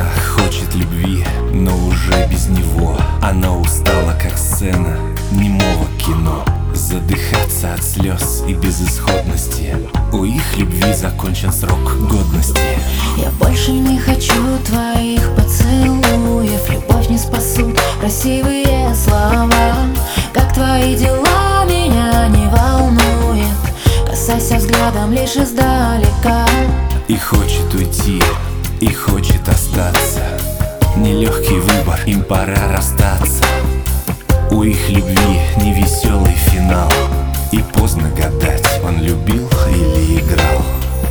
хочет любви, но уже без него. Она устала, как сцена немого кино, задыхаться от слез и безысходности. У их любви закончен срок годности. Я больше не хочу твоих поцелуев. Любовь не спасут красивые слова. Как твои дела, меня не волнует. Касайся взглядом лишь издалека. И хочет уйти, и хочет остаться. Нелегкий выбор, им пора расстаться. У их любви невеселый финал, и поздно гадать, он любил или играл.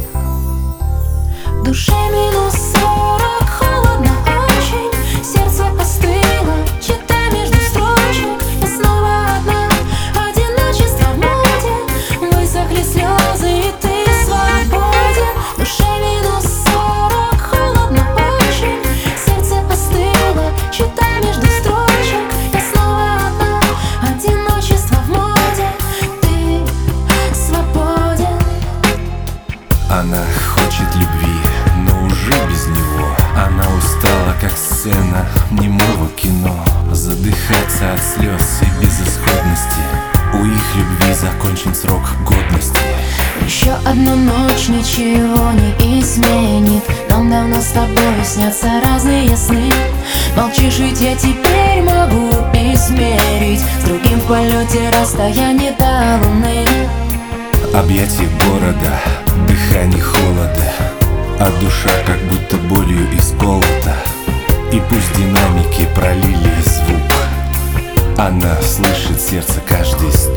В душе минус 40, холодно очень. Сердце остыло, читай между строчек. Я снова одна, одиночество в моде. Высохли слезы, и ты свободен. В душе минус 40, холодно очень. Сердце остыло, читай между строчек. Я снова одна, одиночество в моде. Ты свободен. Она хочет любви, но уже без него. Она устала, как сцена немого кино, задыхаться от слез и безысходности. У их любви закончен срок годности. Еще одну ночь ничего не изменит. Нам давно с тобой снятся разные сны. Молчишь, ведь я теперь могу измерить с другим в полете расстояние до луны. Объятия города, дыхание холода, а душа как будто болью исколота. И пусть динамики пролили звук, она слышит сердце каждый стук.